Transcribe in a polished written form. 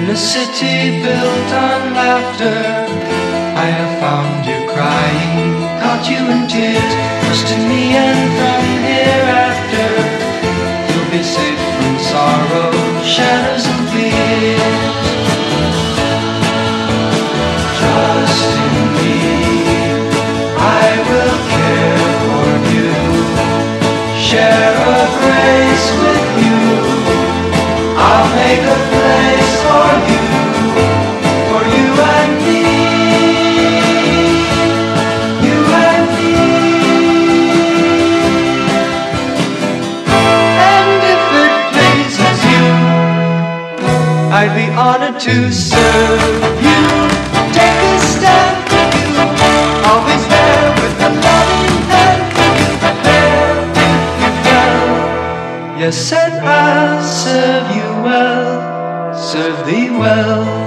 a city built on laughter, I have found you crying, caught you in tears. Trust in me, and from hereafter you'll be safe from sorrow, shadows and fears. Trust in me, I will care for you, share a grace with you. I'll make a place for you and me, you and me. And if it pleases you, I'd be honored to serve you. Take a stand for you, always there with a loving hand for you. Prepare if you fell. Yes, and I'll serve you well, serve thee well.